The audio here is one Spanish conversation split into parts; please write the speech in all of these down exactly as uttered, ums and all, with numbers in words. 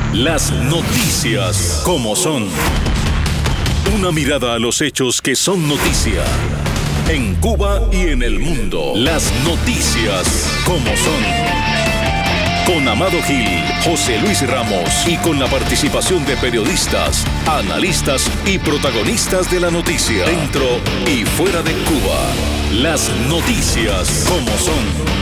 Las noticias como son. Una mirada a los hechos que son noticia. En Cuba y en el mundo. Las noticias como son. Con Amado Gil, José Luis Ramos y con la participación de periodistas, analistas y protagonistas de la noticia. Dentro y fuera de Cuba. Las noticias como son.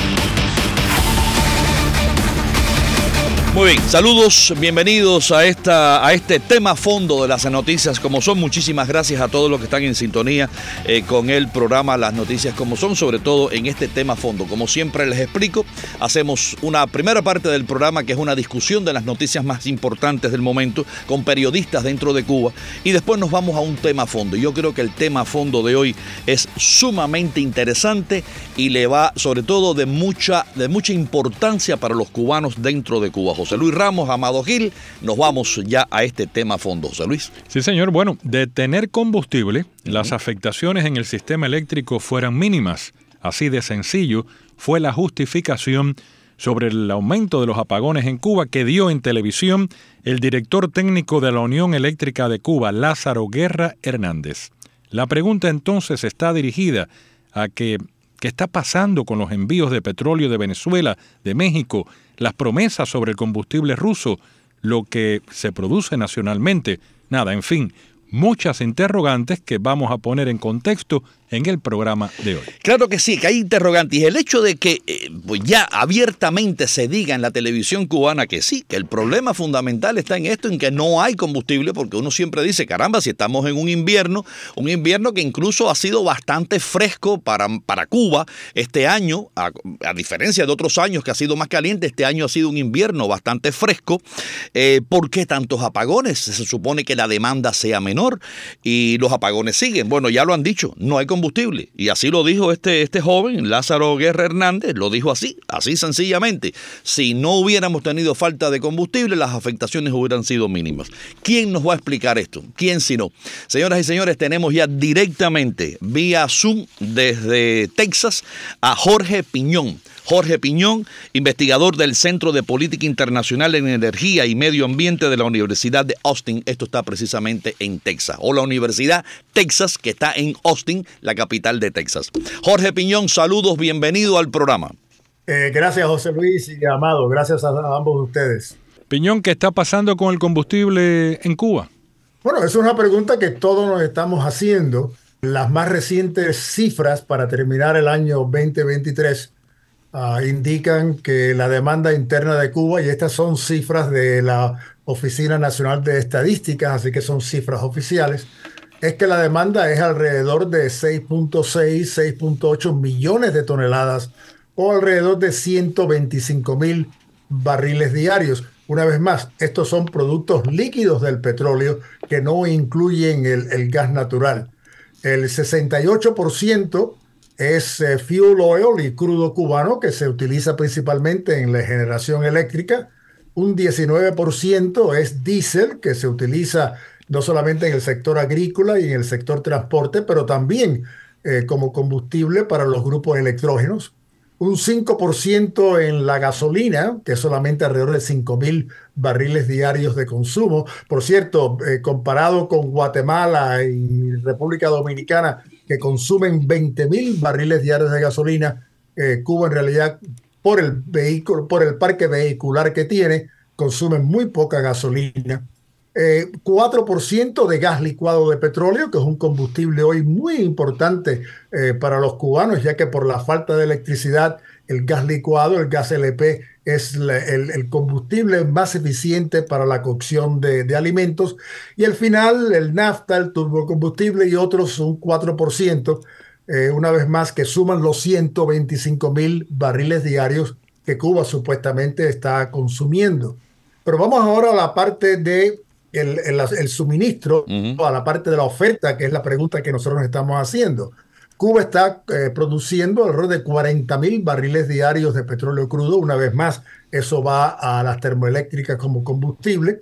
Muy bien, saludos, bienvenidos a esta a este tema fondo de las noticias como son. Muchísimas gracias a todos los que están en sintonía eh, con el programa Las Noticias como son, sobre todo en este tema fondo. Como siempre les explico, hacemos una primera parte del programa que es una discusión de las noticias más importantes del momento con periodistas dentro de Cuba y después nos vamos a un tema fondo. Yo creo que el tema fondo de hoy es sumamente interesante y le va sobre todo de mucha, de mucha importancia para los cubanos dentro de Cuba. José Luis Ramos, Amado Gil, nos vamos ya a este tema fondo. José Luis. Sí, señor. Bueno, de tener combustible, uh-huh. las afectaciones en el sistema eléctrico fueran mínimas. Así de sencillo fue la justificación sobre el aumento de los apagones en Cuba que dio en televisión el director técnico de la Unión Eléctrica de Cuba, Lázaro Guerra Hernández. La pregunta entonces está dirigida a que, ¿qué está pasando con los envíos de petróleo de Venezuela, de México, las promesas sobre el combustible ruso, lo que se produce nacionalmente? Nada, en fin, muchas interrogantes que vamos a poner en contexto en el programa de hoy. Claro que sí, que hay interrogantes. Y el hecho de que eh, pues ya abiertamente se diga en la televisión cubana que sí, que el problema fundamental está en esto, en que no hay combustible, porque uno siempre dice, caramba, si estamos en un invierno, un invierno que incluso ha sido bastante fresco para, para Cuba este año, a, a diferencia de otros años que ha sido más caliente, este año ha sido un invierno bastante fresco. Eh, ¿Por qué tantos apagones? Se supone que la demanda sea menor y los apagones siguen. Bueno, ya lo han dicho, no hay combustible. combustible. Y así lo dijo este, este joven, Lázaro Guerra Hernández, lo dijo así, así sencillamente. Si no hubiéramos tenido falta de combustible, las afectaciones hubieran sido mínimas. ¿Quién nos va a explicar esto? ¿Quién si no? Señoras y señores, tenemos ya directamente vía Zoom desde Texas a Jorge Piñón. Jorge Piñón, investigador del Centro de Política Internacional en Energía y Medio Ambiente de la Universidad de Austin. Esto está precisamente en Texas. O la Universidad Texas, que está en Austin, la capital de Texas. Jorge Piñón, saludos, bienvenido al programa. Eh, gracias, José Luis y Amado. Gracias a, a ambos de ustedes. Piñón, ¿qué está pasando con el combustible en Cuba? Bueno, es una pregunta que todos nos estamos haciendo. Las más recientes cifras para terminar el año veinte veintitrés Uh, indican que la demanda interna de Cuba, y estas son cifras de la Oficina Nacional de Estadísticas, así que son cifras oficiales, es que la demanda es alrededor de seis punto seis, seis punto ocho millones de toneladas o alrededor de ciento veinticinco mil barriles diarios. Una vez más, estos son productos líquidos del petróleo que no incluyen el, el gas natural. El sesenta y ocho por ciento es eh, fuel oil y crudo cubano que se utiliza principalmente en la generación eléctrica. Un diecinueve por ciento es diésel que se utiliza no solamente en el sector agrícola y en el sector transporte, pero también eh, como combustible para los grupos electrógenos. Un cinco por ciento en la gasolina, que es solamente alrededor de cinco mil barriles diarios de consumo. Por cierto, eh, comparado con Guatemala y República Dominicana, que consumen veinte mil barriles diarios de gasolina, eh, Cuba en realidad, por el vehículo, por el parque vehicular que tiene, consume muy poca gasolina. Eh, cuatro por ciento de gas licuado de petróleo, que es un combustible hoy muy importante eh, para los cubanos, ya que por la falta de electricidad, el gas licuado, el gas L P, es la, el, el combustible más eficiente para la cocción de, de alimentos. Y al final, el nafta, el turbocombustible y otros, un cuatro por ciento, eh, una vez más, que suman los ciento veinticinco mil barriles diarios que Cuba supuestamente está consumiendo. Pero vamos ahora a la parte de El, el, el suministro, uh-huh. a la parte de la oferta, que es la pregunta que nosotros nos estamos haciendo. Cuba está eh, produciendo alrededor de cuarenta mil barriles diarios de petróleo crudo. Una vez más, eso va a las termoeléctricas como combustible.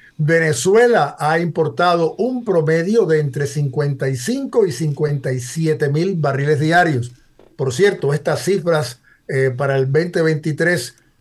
Venezuela ha importado un promedio de entre cincuenta y cinco y cincuenta y siete mil barriles diarios. Por cierto, estas cifras eh, para el veinte veintitrés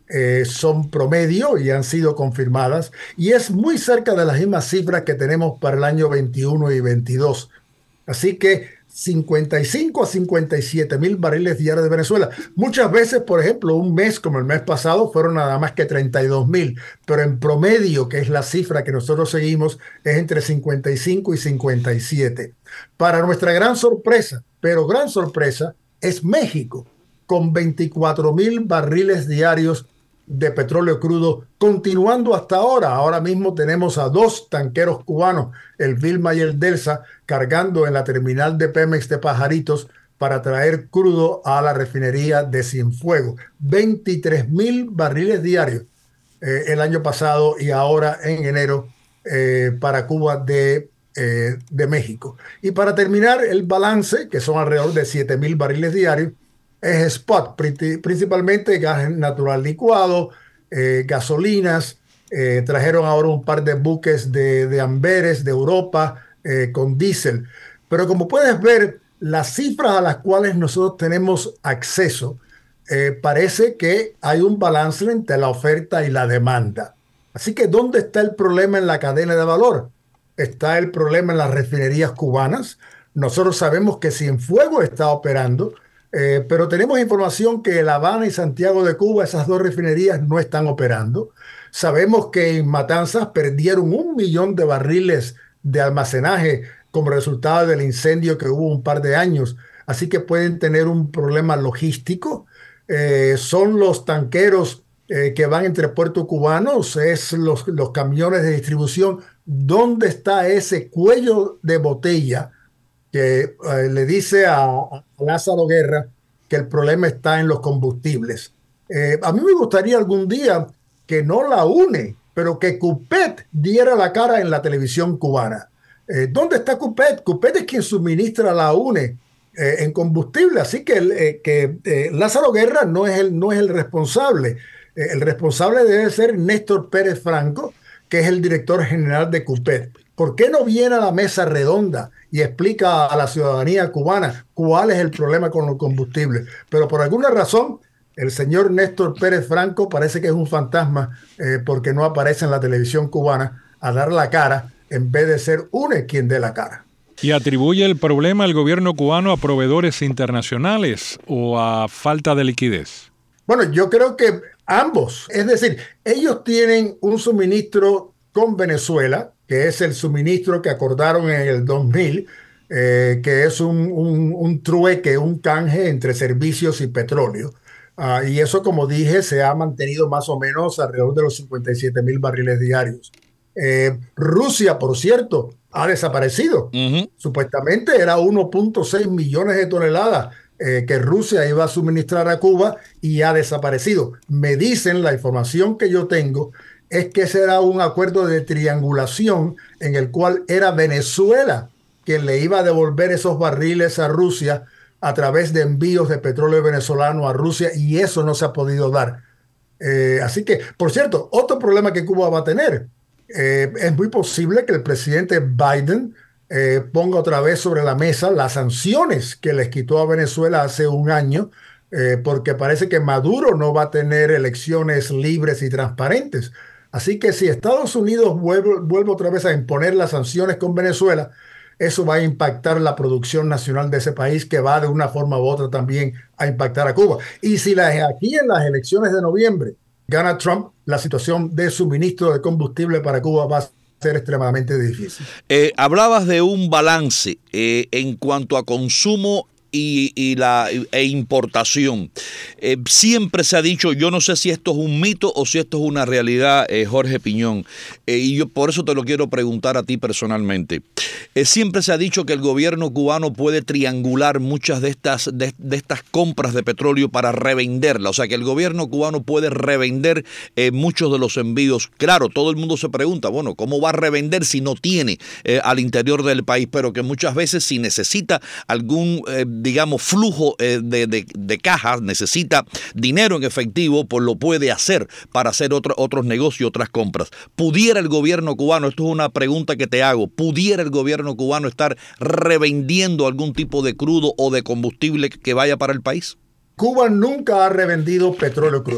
eh, son promedio y han sido confirmadas, y es muy cerca de las mismas cifras que tenemos para el año veintiuno y veintidós. Así que cincuenta y cinco a cincuenta y siete mil barriles diarios de Venezuela. Muchas veces, por ejemplo, un mes como el mes pasado fueron nada más que treinta y dos mil, pero en promedio, que es la cifra que nosotros seguimos, es entre cincuenta y cinco y cincuenta y siete. Para nuestra gran sorpresa, pero gran sorpresa, es México, con veinticuatro mil barriles diarios de petróleo crudo, continuando hasta ahora. Ahora mismo tenemos a dos tanqueros cubanos, el Vilma y el Delsa, cargando en la terminal de Pemex de Pajaritos para traer crudo a la refinería de Cienfuegos. veintitrés mil barriles diarios eh, el año pasado y ahora en enero eh, para Cuba de, eh, de México. Y para terminar, el balance, que son alrededor de siete mil barriles diarios, es spot, principalmente gas natural licuado, eh, gasolinas. Eh, trajeron ahora un par de buques de, de Amberes de Europa eh, con diésel. Pero como puedes ver, las cifras a las cuales nosotros tenemos acceso, eh, parece que hay un balance entre la oferta y la demanda. Así que, ¿dónde está el problema en la cadena de valor? Está el problema en las refinerías cubanas. Nosotros sabemos que Cienfuegos está operando, Eh, pero tenemos información que La Habana y Santiago de Cuba, esas dos refinerías, no están operando. Sabemos que en Matanzas perdieron un millón de barriles de almacenaje como resultado del incendio que hubo un par de años. Así que pueden tener un problema logístico. Eh, son los tanqueros eh, que van entre puertos cubanos, es los, los camiones de distribución. ¿Dónde está ese cuello de botella que eh, le dice a, a Lázaro Guerra que el problema está en los combustibles? Eh, a mí me gustaría algún día que no la UNE, pero que CUPET diera la cara en la televisión cubana. Eh, ¿Dónde está CUPET? CUPET es quien suministra a la UNE eh, en combustible, así que, eh, que eh, Lázaro Guerra no es el, no es el responsable. Eh, el responsable debe ser Néstor Pérez Franco, que es el director general de CUPET. ¿Por qué no viene a la mesa redonda y explica a la ciudadanía cubana cuál es el problema con los combustibles? Pero por alguna razón, el señor Néstor Pérez Franco parece que es un fantasma eh, porque no aparece en la televisión cubana a dar la cara en vez de ser UNE quien dé la cara. ¿Y atribuye el problema al gobierno cubano a proveedores internacionales o a falta de liquidez? Bueno, yo creo que ambos. Es decir, ellos tienen un suministro con Venezuela, que es el suministro que acordaron en el dos mil, eh, que es un, un, un trueque, un canje entre servicios y petróleo. Uh, y eso, como dije, se ha mantenido más o menos alrededor de los cincuenta y siete mil barriles diarios. Eh, Rusia, por cierto, ha desaparecido. Uh-huh. Supuestamente era uno punto seis millones de toneladas eh, que Rusia iba a suministrar a Cuba y ha desaparecido. Me dicen, la información que yo tengo, es que ese era un acuerdo de triangulación en el cual era Venezuela quien le iba a devolver esos barriles a Rusia a través de envíos de petróleo venezolano a Rusia, y eso no se ha podido dar. Eh, así que, por cierto, otro problema que Cuba va a tener, eh, es muy posible que el presidente Biden eh, ponga otra vez sobre la mesa las sanciones que les quitó a Venezuela hace un año, eh, porque parece que Maduro no va a tener elecciones libres y transparentes. Así que si Estados Unidos vuelve, vuelve otra vez a imponer las sanciones con Venezuela, eso va a impactar la producción nacional de ese país, que va de una forma u otra también a impactar a Cuba. Y si la, aquí en las elecciones de noviembre gana Trump, la situación de suministro de combustible para Cuba va a ser extremadamente difícil. Eh, hablabas de un balance eh, en cuanto a consumo Y, y la e importación. Eh, siempre se ha dicho, yo no sé si esto es un mito o si esto es una realidad, eh, Jorge Piñón, eh, y yo por eso te lo quiero preguntar a ti personalmente. Eh, siempre se ha dicho que el gobierno cubano puede triangular muchas de estas, de, de estas compras de petróleo para revenderla, o sea que el gobierno cubano puede revender eh, muchos de los envíos. Claro, todo el mundo se pregunta, bueno, ¿cómo va a revender si no tiene eh, al interior del país? Pero que muchas veces si necesita algún eh, digamos, flujo eh, de, de, de cajas, necesita dinero en efectivo, pues lo puede hacer para hacer otro, otros negocios, otras compras. ¿Pudiera el gobierno cubano, esto es una pregunta que te hago, pudiera el gobierno cubano estar revendiendo algún tipo de crudo o de combustible que vaya para el país? Cuba nunca ha revendido petróleo crudo.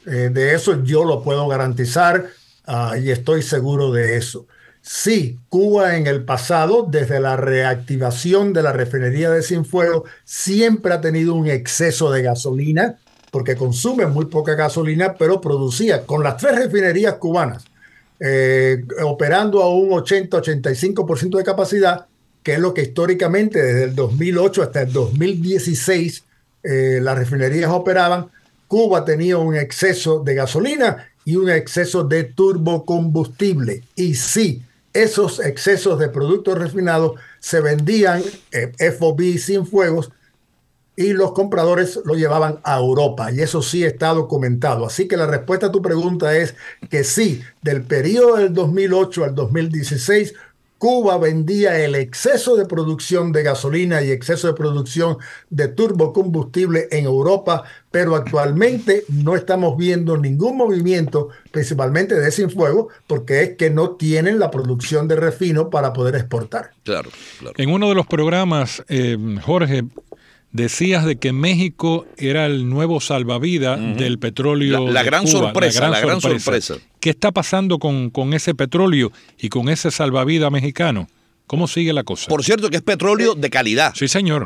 Eh, de eso yo lo puedo garantizar, uh, y estoy seguro de eso. Sí, Cuba en el pasado, desde la reactivación de la refinería de Cienfuegos, siempre ha tenido un exceso de gasolina, porque consume muy poca gasolina, pero producía con las tres refinerías cubanas, eh, operando a un ochenta a ochenta y cinco por ciento de capacidad, que es lo que históricamente desde el dos mil ocho hasta el dos mil dieciséis eh, las refinerías operaban. Cuba tenía un exceso de gasolina y un exceso de turbocombustible. Y sí, esos excesos de productos refinados se vendían eh, F O B Cienfuegos y los compradores lo llevaban a Europa. Y eso sí está documentado. Así que la respuesta a tu pregunta es que sí, del periodo del dos mil ocho al dos mil dieciséis, Cuba vendía el exceso de producción de gasolina y exceso de producción de turbocombustible en Europa, pero actualmente no estamos viendo ningún movimiento, principalmente de Cienfuegos, porque es que no tienen la producción de refino para poder exportar. Claro, claro. En uno de los programas, eh, Jorge, decías de que México era el nuevo salvavidas uh-huh. del petróleo. La, la, de gran, Cuba, sorpresa, la, gran, la gran sorpresa. sorpresa. ¿Qué está pasando con, con ese petróleo y con ese salvavidas mexicano? ¿Cómo sigue la cosa? Por cierto, que es petróleo de calidad. Sí, señor.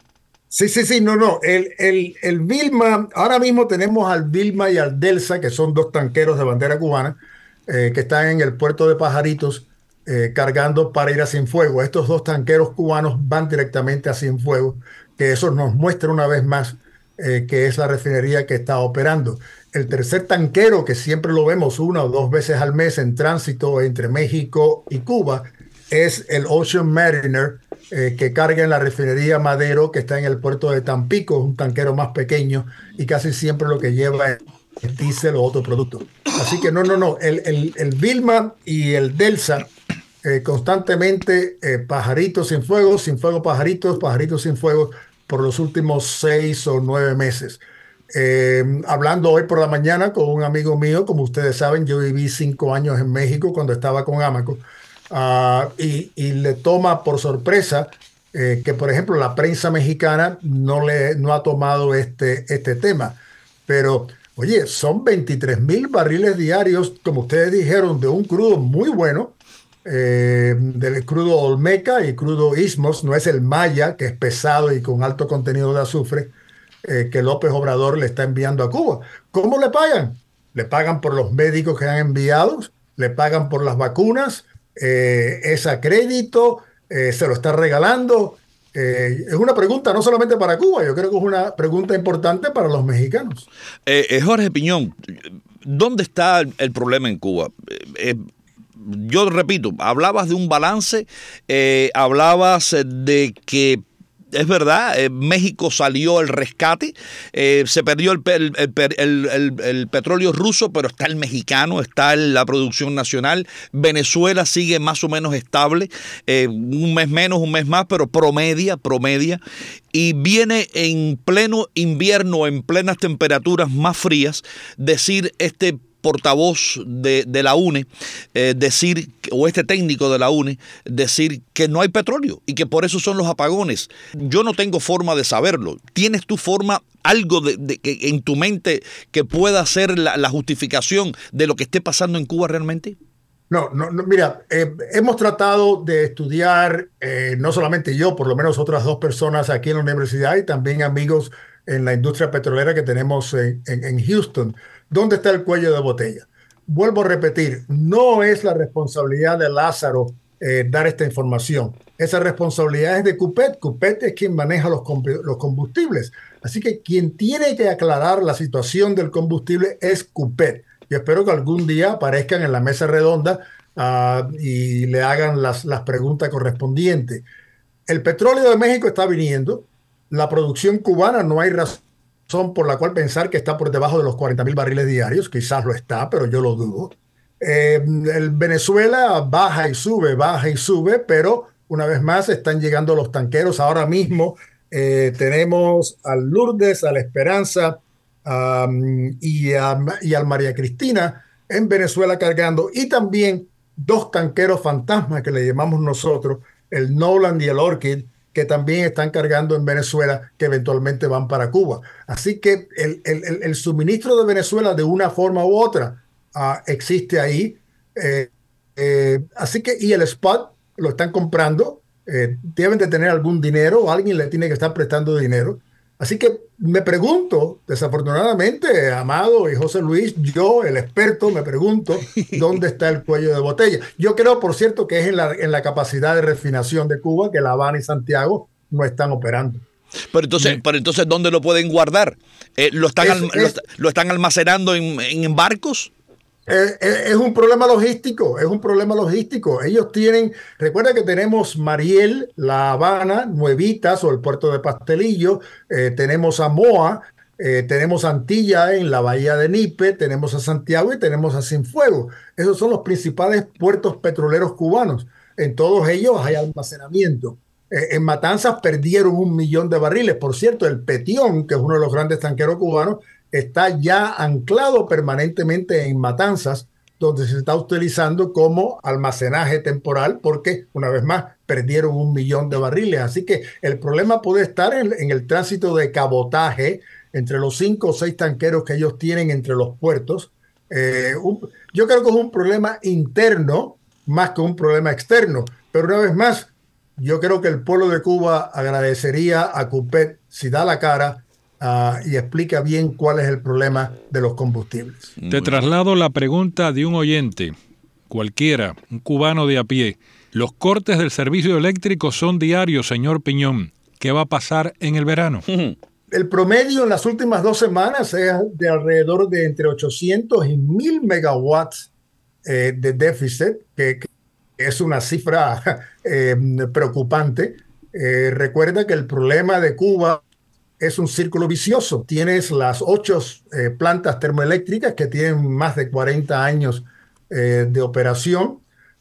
Sí, sí, sí, no, no. El, el, el Vilma, ahora mismo tenemos al Vilma y al Delsa, que son dos tanqueros de bandera cubana, eh, que están en el puerto de Pajaritos, eh, cargando para ir a Cienfuegos. Estos dos tanqueros cubanos van directamente a Cienfuegos, que eso nos muestra una vez más eh, que es la refinería que está operando. El tercer tanquero, que siempre lo vemos una o dos veces al mes en tránsito entre México y Cuba, es el Ocean Mariner, eh, que carga en la refinería Madero, que está en el puerto de Tampico, un tanquero más pequeño, y casi siempre lo que lleva es diésel o otro producto. Así que no, no, no, el, el, el Vilma y el Delsa, eh, constantemente eh, Pajaritos, Cienfuegos, Cienfuegos, Pajaritos, Pajaritos, Cienfuegos, por los últimos seis o nueve meses. Eh, hablando hoy por la mañana con un amigo mío, como ustedes saben, yo viví cinco años en México cuando estaba con Amoco, uh, y, y le toma por sorpresa eh, que, por ejemplo, la prensa mexicana no, le, no ha tomado este, este tema. Pero, oye, son veintitrés mil barriles diarios, como ustedes dijeron, de un crudo muy bueno, eh, del crudo Olmeca y crudo Isthmus, no es el Maya, que es pesado y con alto contenido de azufre, Eh, que López Obrador le está enviando a Cuba. ¿Cómo le pagan? Le pagan por los médicos que han enviado, le pagan por las vacunas, eh, es a crédito, eh, se lo está regalando. Eh, es una pregunta no solamente para Cuba, yo creo que es una pregunta importante para los mexicanos. Eh, eh, Jorge Piñón, ¿dónde está el, el problema en Cuba? Eh, eh, yo repito, hablabas de un balance, eh, hablabas de que es verdad, eh, México salió el rescate, eh, se perdió el, el, el, el, el petróleo ruso, pero está el mexicano, está la producción nacional. Venezuela sigue más o menos estable, eh, un mes menos, un mes más, pero promedia, promedia. Y viene en pleno invierno, en plenas temperaturas más frías, decir este portavoz de, de la U N E, eh, decir, o este técnico de la U N E, decir que no hay petróleo y que por eso son los apagones. Yo no tengo forma de saberlo. ¿Tienes tu forma, algo de, de, de, en tu mente que pueda ser la, la justificación de lo que esté pasando en Cuba realmente? No, no, no mira, eh, hemos tratado de estudiar, eh, no solamente yo, por lo menos otras dos personas aquí en la universidad y también amigos en la industria petrolera que tenemos en, en, en Houston. ¿Dónde está el cuello de botella? Vuelvo a repetir, no es la responsabilidad de Lázaro eh, dar esta información. Esa responsabilidad es de CUPET. CUPET es quien maneja los, los combustibles. Así que quien tiene que aclarar la situación del combustible es CUPET. Yo espero que algún día aparezcan en la mesa redonda uh, y le hagan las, las preguntas correspondientes. El petróleo de México está viniendo. La producción cubana no hay razón por la cual pensar que está por debajo de los cuarenta mil barriles diarios. Quizás lo está, pero yo lo dudo. Eh, el Venezuela baja y sube, baja y sube, pero una vez más están llegando los tanqueros. Ahora mismo eh, tenemos al Lourdes, a la Esperanza um, y, a, y al María Cristina en Venezuela cargando, y también dos tanqueros fantasmas que le llamamos nosotros, el Noland y el Orchid, que también están cargando en Venezuela, que eventualmente van para Cuba. Así que el, el, el suministro de Venezuela de una forma u otra uh, existe ahí. Eh, eh, así que, y el spot lo están comprando, eh, deben de tener algún dinero, o alguien le tiene que estar prestando dinero. Así que me pregunto, desafortunadamente, Amado y José Luis, yo, el experto, me pregunto dónde está el cuello de botella. Yo creo, por cierto, que es en la, en la capacidad de refinación de Cuba, que La Habana y Santiago no están operando. Pero entonces, pero entonces ¿dónde lo pueden guardar? Eh, ¿lo, están es, al, es, lo, ¿Lo están almacenando en, en barcos? Es, es un problema logístico, es un problema logístico. Ellos tienen, recuerda que tenemos Mariel, La Habana, Nuevitas o el puerto de Pastelillo, eh, tenemos a Moa, eh, tenemos Antilla en la bahía de Nipe, tenemos a Santiago y tenemos a Cienfuegos. Esos son los principales puertos petroleros cubanos. En todos ellos hay almacenamiento. Eh, en Matanzas perdieron un millón de barriles. Por cierto, el Petión, que es uno de los grandes tanqueros cubanos, está ya anclado permanentemente en Matanzas, donde se está utilizando como almacenaje temporal, porque, una vez más, perdieron un millón de barriles. Así que el problema puede estar en, en el tránsito de cabotaje entre los cinco o seis tanqueros que ellos tienen entre los puertos. Eh, un, yo creo que es un problema interno más que un problema externo. Pero una vez más, yo creo que el pueblo de Cuba agradecería a Cupet si da la cara Uh, y explica bien cuál es el problema de los combustibles. Te traslado la pregunta de un oyente, cualquiera, un cubano de a pie. Los cortes del servicio eléctrico son diarios, señor Piñón. ¿Qué va a pasar en el verano? El promedio en las últimas dos semanas es de alrededor de entre ochocientos y mil megawatts eh, de déficit, que, que es una cifra eh, preocupante. Eh, recuerda que el problema de Cuba es un círculo vicioso. Tienes las ocho eh, plantas termoeléctricas que tienen más de cuarenta años eh, de operación.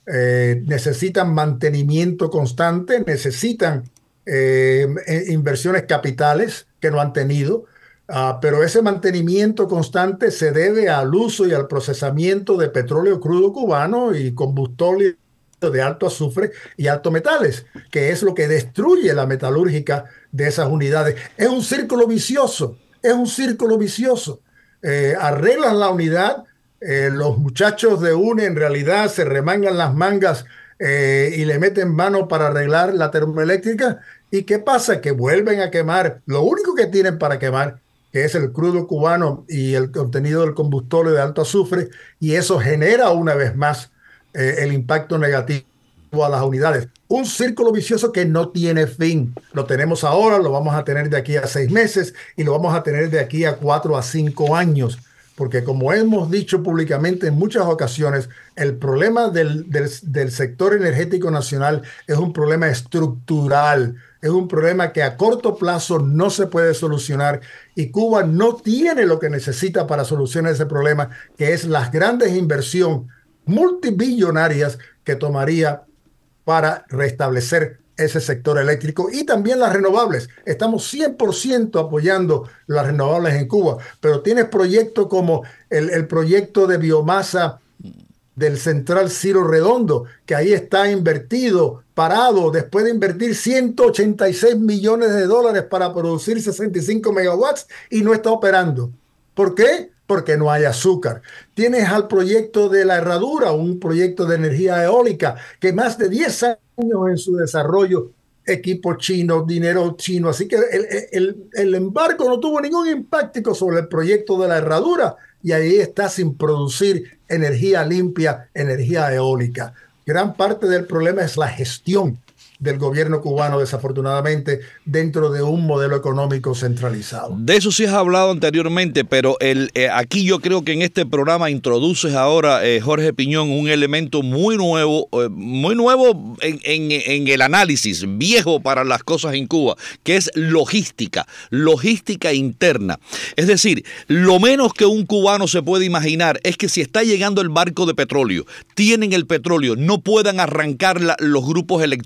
Eh, necesitan mantenimiento constante, necesitan eh, inversiones capitales que no han tenido, uh, pero ese mantenimiento constante se debe al uso y al procesamiento de petróleo crudo cubano y combustible de alto azufre y alto metales, que es lo que destruye la metalúrgica de esas unidades. Es un círculo vicioso, es un círculo vicioso. Eh, arreglan la unidad, eh, los muchachos de U N E en realidad se remangan las mangas eh, y le meten mano para arreglar la termoeléctrica. ¿Y qué pasa? Que vuelven a quemar lo único que tienen para quemar, que es el crudo cubano y el contenido del combustible de alto azufre, y eso genera una vez más Eh, el impacto negativo a las unidades. Un círculo vicioso que no tiene fin. Lo tenemos ahora, lo vamos a tener de aquí a seis meses y lo vamos a tener de aquí a cuatro a cinco años. Porque como hemos dicho públicamente en muchas ocasiones, el problema del, del, del sector energético nacional es un problema estructural. Es un problema que a corto plazo no se puede solucionar y Cuba no tiene lo que necesita para solucionar ese problema, que es las grandes inversiones multibillonarias que tomaría para restablecer ese sector eléctrico y también las renovables. Estamos cien por ciento apoyando las renovables en Cuba, pero tienes proyectos como el, el proyecto de biomasa del Central Ciro Redondo, que ahí está invertido, parado, después de invertir ciento ochenta y seis millones de dólares para producir sesenta y cinco megawatts y no está operando. ¿Por qué? Porque no hay azúcar. Tienes al proyecto de la Herradura, un proyecto de energía eólica que más de diez años en su desarrollo, equipo chino, dinero chino. Así que el, el, el embargo no tuvo ningún impacto sobre el proyecto de la Herradura y ahí está sin producir energía limpia, energía eólica. Gran parte del problema es la gestión del gobierno cubano, desafortunadamente, dentro de un modelo económico centralizado. De eso sí has hablado anteriormente, pero el, eh, aquí yo creo que en este programa introduces ahora, eh, Jorge Piñón, un elemento muy nuevo, eh, muy nuevo en, en, en el análisis, viejo para las cosas en Cuba, que es logística, logística interna. Es decir, lo menos que un cubano se puede imaginar es que si está llegando el barco de petróleo, tienen el petróleo, no puedan arrancar la, los grupos electrógenos,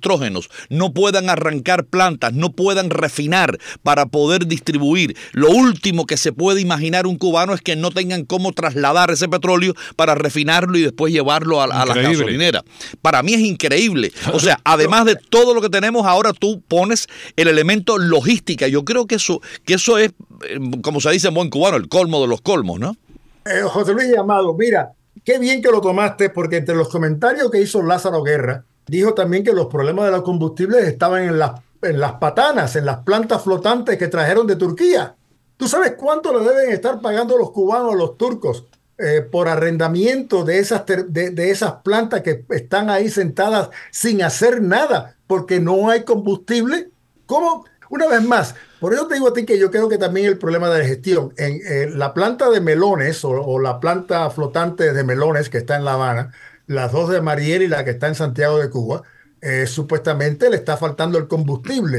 petroleros, no puedan arrancar plantas, no puedan refinar para poder distribuir. Lo último que se puede imaginar un cubano es que no tengan cómo trasladar ese petróleo para refinarlo y después llevarlo a, a la gasolinera. Para mí es increíble. O sea, además de todo lo que tenemos, ahora tú pones el elemento logística. Yo creo que eso, que eso es, como se dice en buen cubano, el colmo de los colmos, ¿no? Eh, José Luis Amado, mira, qué bien que lo tomaste, porque entre los comentarios que hizo Lázaro Guerra, dijo también que los problemas de los combustibles estaban en las, en las patanas, en las plantas flotantes que trajeron de Turquía. ¿Tú sabes cuánto le deben estar pagando los cubanos a los turcos eh, por arrendamiento de esas, de, de esas plantas que están ahí sentadas sin hacer nada porque no hay combustible? ¿Cómo? Una vez más, por eso te digo a ti que yo creo que también el problema de la gestión en eh, la planta de melones o, o la planta flotante de melones que está en La Habana, las dos de Mariel y la que está en Santiago de Cuba, eh, supuestamente le está faltando el combustible.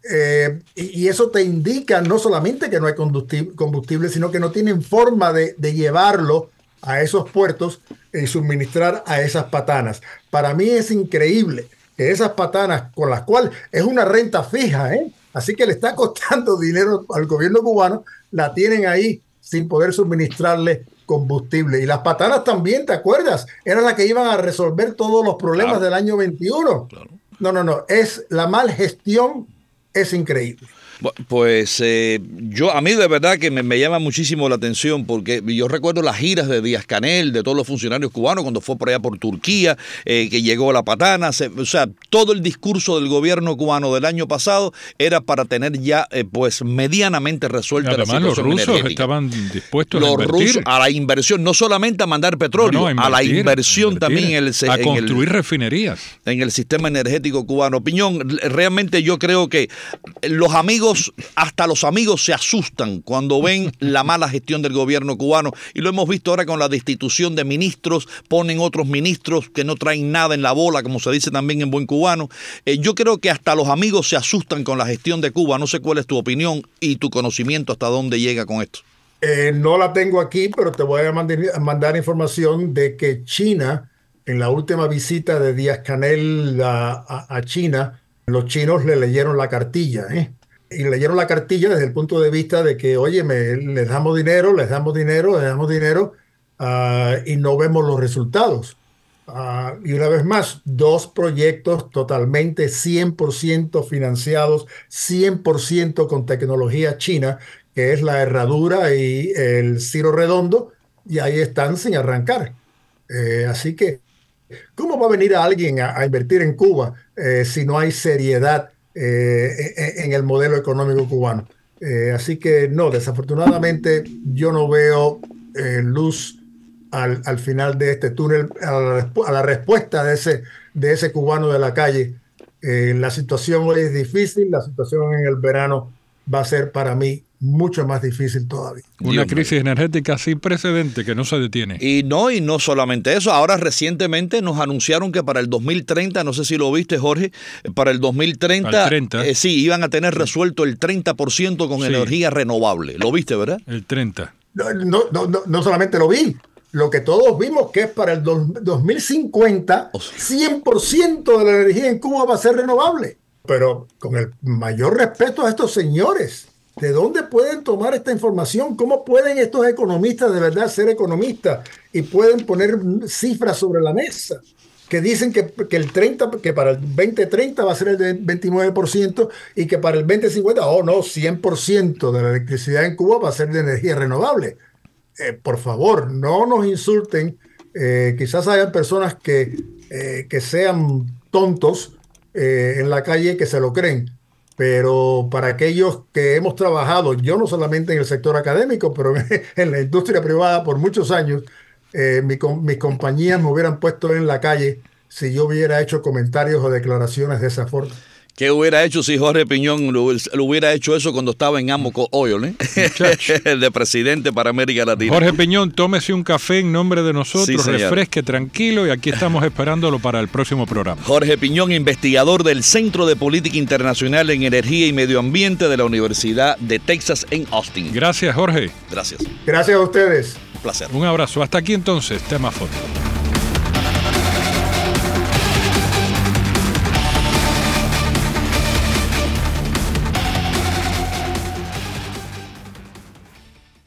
Eh, y, y eso te indica no solamente que no hay combustible, combustible sino que no tienen forma de, de llevarlo a esos puertos y suministrar a esas patanas. Para mí es increíble que esas patanas, con las cuales es una renta fija, ¿eh? Así que le está costando dinero al gobierno cubano, la tienen ahí sin poder suministrarle combustible. Y las patanas también, ¿te acuerdas? Eran las que iban a resolver todos los problemas claro. del año veintiuno. Claro. No, no, no. Es la mal gestión, es increíble. Pues eh, yo a mí de verdad que me, me llama muchísimo la atención, porque yo recuerdo las giras de Díaz-Canel, de todos los funcionarios cubanos cuando fue por allá por Turquía, eh, que llegó a La Patana, se, o sea, todo el discurso del gobierno cubano del año pasado era para tener ya eh, pues medianamente resuelta la situación energética. Además los rusos estaban dispuestos los a invertir. Los rusos a la inversión, no solamente a mandar petróleo, no, no, a, invertir, a la inversión a también en el, a en construir el, refinerías. En el sistema energético cubano. Piñón, realmente yo creo que los amigos hasta los amigos se asustan cuando ven la mala gestión del gobierno cubano, y lo hemos visto ahora con la destitución de ministros, ponen otros ministros que no traen nada en la bola, como se dice también en buen cubano. Eh, yo creo que hasta los amigos se asustan con la gestión de Cuba. No sé cuál es tu opinión y tu conocimiento hasta dónde llega con esto. Eh, no la tengo aquí, pero te voy a mandar, mandar información de que China, en la última visita de Díaz-Canel a, a, a China, los chinos le leyeron la cartilla, ¿eh? Y leyeron la cartilla desde el punto de vista de que, oye, me, les damos dinero, les damos dinero, les damos dinero uh, y no vemos los resultados. Uh, y una vez más, dos proyectos totalmente cien por ciento financiados, cien por ciento con tecnología china, que es la herradura y el ciro redondo, y ahí están sin arrancar. Eh, así que, ¿cómo va a venir a alguien a, a invertir en Cuba eh, si no hay seriedad Eh, en el modelo económico cubano? Eh, así que no, desafortunadamente yo no veo eh, luz al, al final de este túnel, a la, a la respuesta de ese, de ese cubano de la calle. Eh, la situación hoy es difícil, la situación en el verano va a ser para mí mucho más difícil todavía. Una crisis energética sin precedente que no se detiene. Y no, y no solamente eso. Ahora recientemente nos anunciaron que para el dos mil treinta, no sé si lo viste, Jorge, para el dos mil treinta, treinta. Eh, sí, iban a tener resuelto el treinta por ciento con sí. energía renovable. ¿Lo viste, verdad? El treinta. No, no, no, no solamente lo vi, lo que todos vimos que es para el dos mil cincuenta, cien por ciento de la energía en Cuba va a ser renovable. Pero con el mayor respeto a estos señores, ¿de dónde pueden tomar esta información? ¿Cómo pueden estos economistas de verdad ser economistas y pueden poner cifras sobre la mesa que dicen que, que, el treinta, que para el veinte treinta va a ser el de veintinueve por ciento y que para el veinte cincuenta, oh no, cien por ciento de la electricidad en Cuba va a ser de energía renovable? Eh, por favor, no nos insulten. Eh, quizás haya personas que, eh, que sean tontos eh, en la calle que se lo creen. Pero para aquellos que hemos trabajado, yo no solamente en el sector académico, pero en la industria privada por muchos años, eh, mi, mis compañías me hubieran puesto en la calle si yo hubiera hecho comentarios o declaraciones de esa forma. ¿Qué hubiera hecho si Jorge Piñón lo, lo hubiera hecho eso cuando estaba en Amoco Oil, eh? de presidente para América Latina? Jorge Piñón, tómese un café en nombre de nosotros, sí, refresque tranquilo, y aquí estamos esperándolo para el próximo programa. Jorge Piñón, investigador del Centro de Política Internacional en Energía y Medio Ambiente de la Universidad de Texas en Austin. Gracias, Jorge. Gracias. Gracias a ustedes. Un placer. Un abrazo. Hasta aquí entonces, Tema Fondo.